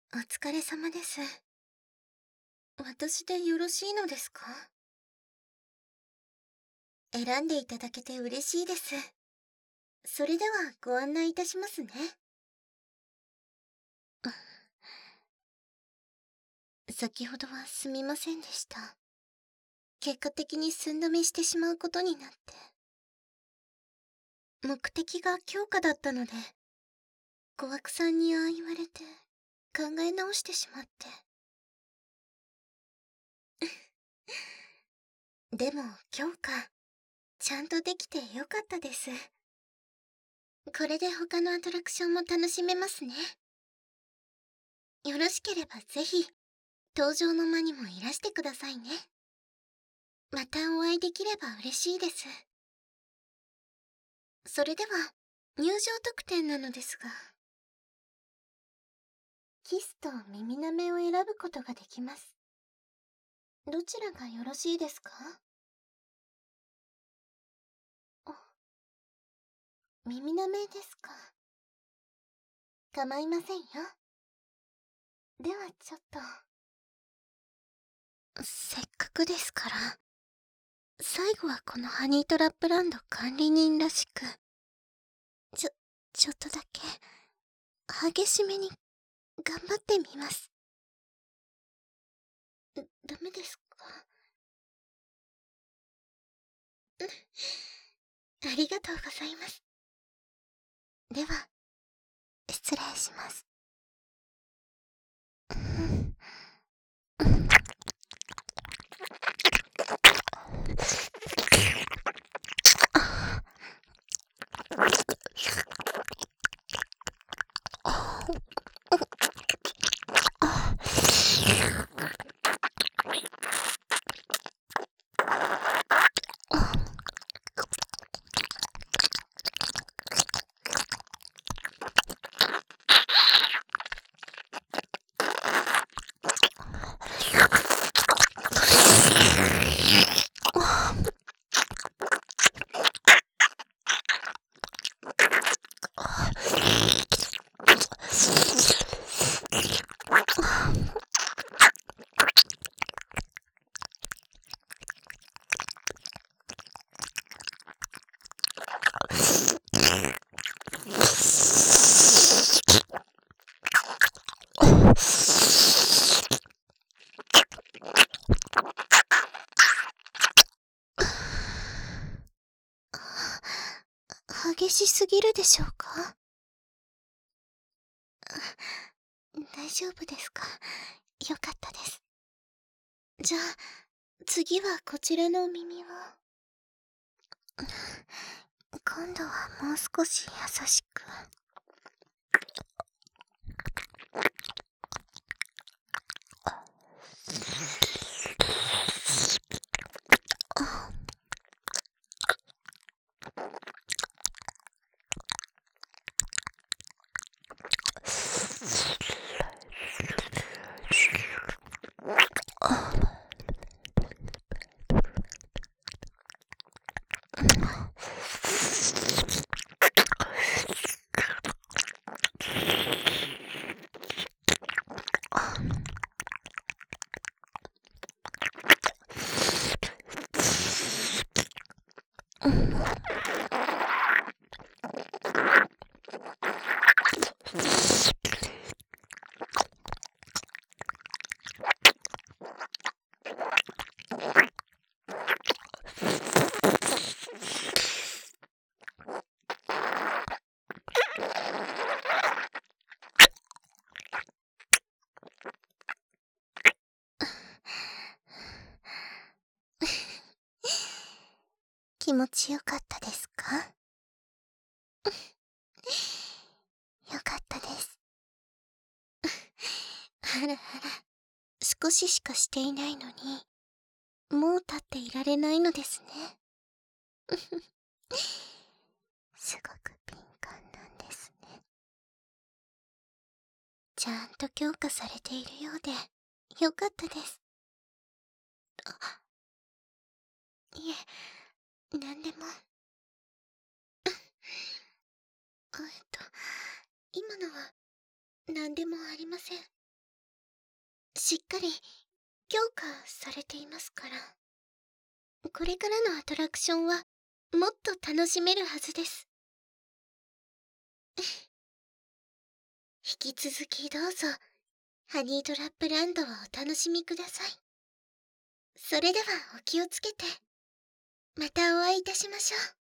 お疲れ様です。私でよろしいのですか？選んでいただけて嬉しいです。それではご案内いたしますね。先ほどはすみませんでした。結果的に寸止めしてしまうことになって。目的が強化だったので、小悪さんにああ言われて考え直してしまって。でも強化、ちゃんとできてよかったです。これで他のアトラクションも楽しめますね。よろしければぜひ、登場の間にもいらしてくださいね。またお会いできれば嬉しいです。それでは、入場特典なのですが、キスと耳舐めを選ぶことができます。どちらがよろしいですか？あ、耳舐めですか。構いませんよ。ではちょっと。せっかくですから、最後はこのハニートラップランド管理人らしく、ちょっとだけ、激しめに頑張ってみます。ダメですか？ありがとうございます。では、失礼します。激しすぎるでしょうか？大丈夫ですか？よかったです。じゃあ、次はこちらのお耳を。今度はもう少し優しく。気持ちよかったですか？よかったです。あらあら、少ししかしていないのに、もう立っていられないのですね。すごく敏感なんですね。ちゃんと強化されているようで、よかったです。あ、いえ、なんでも。今のは、なんでもありません。 しっかり強化されていますから。これからのアトラクションはもっと楽しめるはずです。引き続きどうぞ、ハニートラップランドをお楽しみください。それではお気をつけて。またお会いいたしましょう。